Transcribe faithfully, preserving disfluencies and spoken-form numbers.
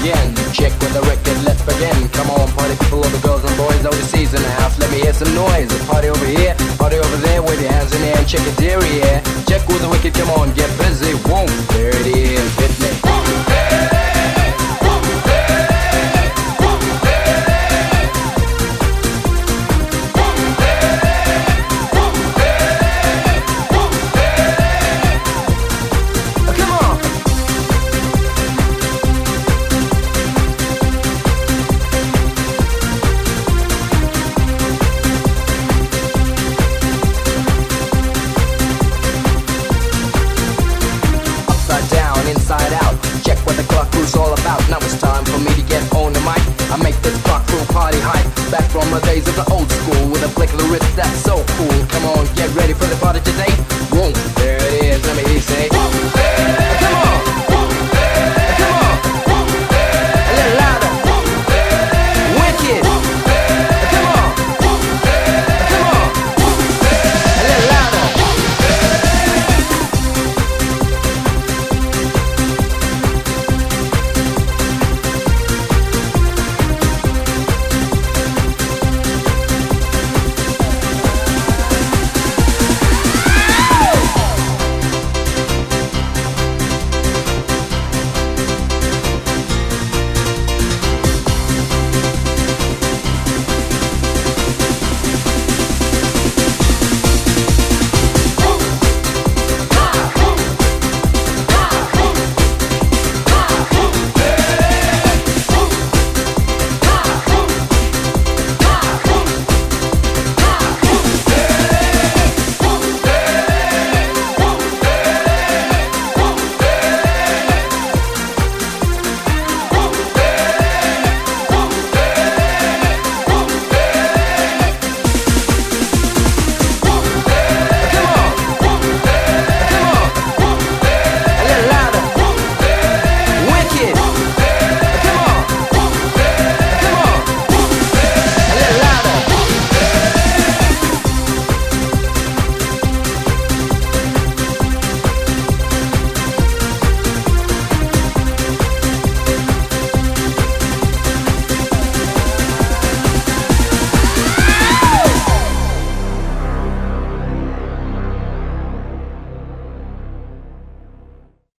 again. Check with the record, let's begin. Come on, party people, all the girls and boys overseas in the house. Let me hear some noise. Party over here, party over there, with your hands in the air and check your derriere. Check with the wicked, come on, get busy. Whoa, there it is, hit me. Inside out, check what the clock crew's all about. Now it's time for me to get on the mic. I make this clock crew party hype. Back from the days of the old school, with a flick of the wrist that's so cool. Come on, get ready for the party today. Boom, there